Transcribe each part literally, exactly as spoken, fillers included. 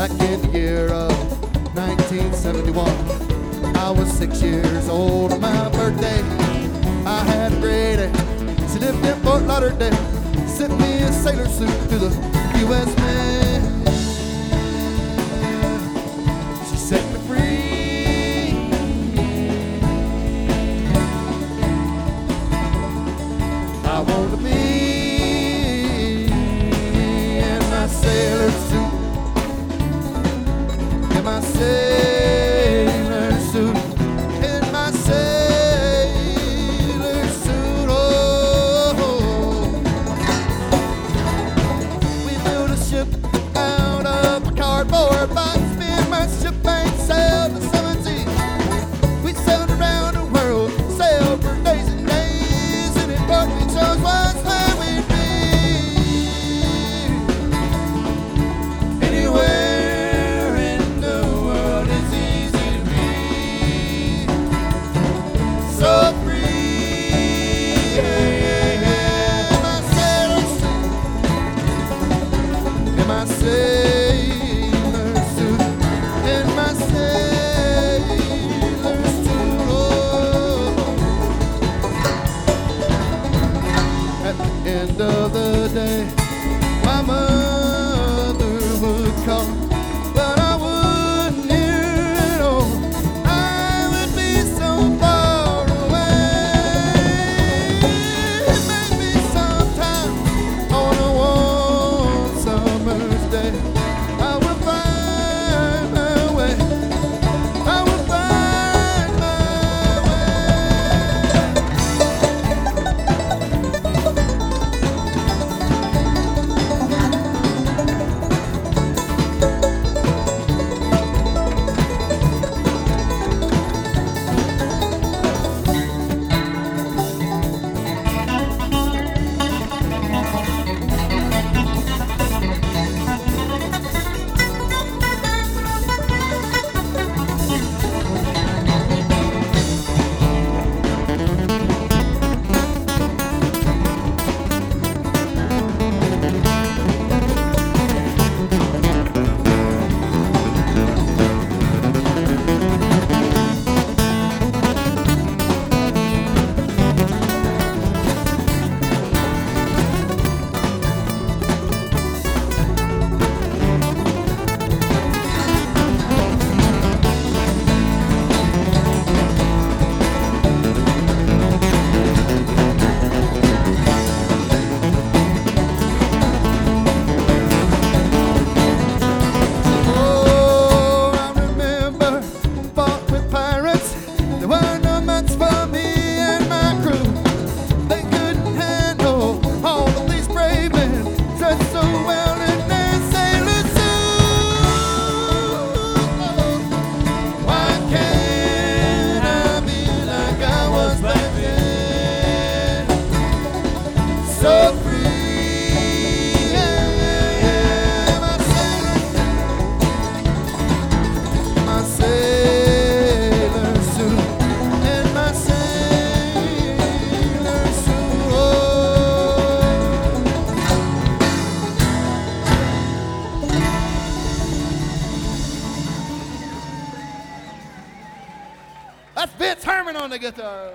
back in the year of nineteen seventy-one. I was six years old on my birthday. I had a great day. She lived in Fort Lauderdale, sent me a sailor suit to the U S Mint. She set me free. I want to be in my sailor suit, in my sailor suit, in my sailor suit. Oh, we built a ship out of a cardboard box. Me and my ship ain't sailed the seven seas. We sailed around the world, sailed for days and days, and it brought me chose once where we'd be. Anywhere in the world is easy to be. So free, yeah, yeah, yeah. In my sailor suit, in my sailor suit, in my sailor suit. Oh. At the end of the day, my mother would call, but I wouldn't hear it all. I would be so far away. Maybe sometime on a warm summer's day, I will find my way. I will find my Oh, I remember fought with pirates. There were no match for me and my crew. They couldn't handle all of these brave men dressed so well in their sailor suits. Why can't I be like I was back then? So free, yeah, yeah, yeah. My sailor my sailor suit, in my sailor suit. Oh. That's Vince Herman on the guitar.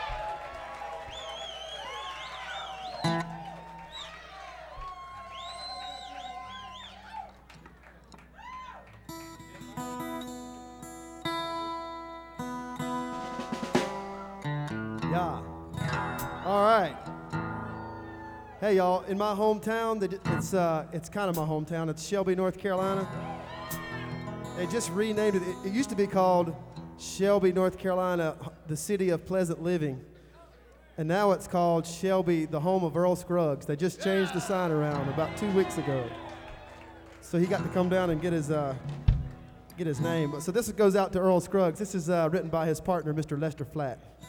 Yeah. All right. Hey, y'all. In my hometown, that- it's uh, it's kind of my hometown. It's Shelby, North Carolina. They just renamed it. It, it used to be called Shelby, North Carolina, the city of pleasant living, and now it's called Shelby, the home of Earl Scruggs. They just changed the sign around about two weeks ago, so he got to come down and get his uh, get his name. So this goes out to Earl Scruggs. This is uh, written by his partner, Mister Lester Flatt.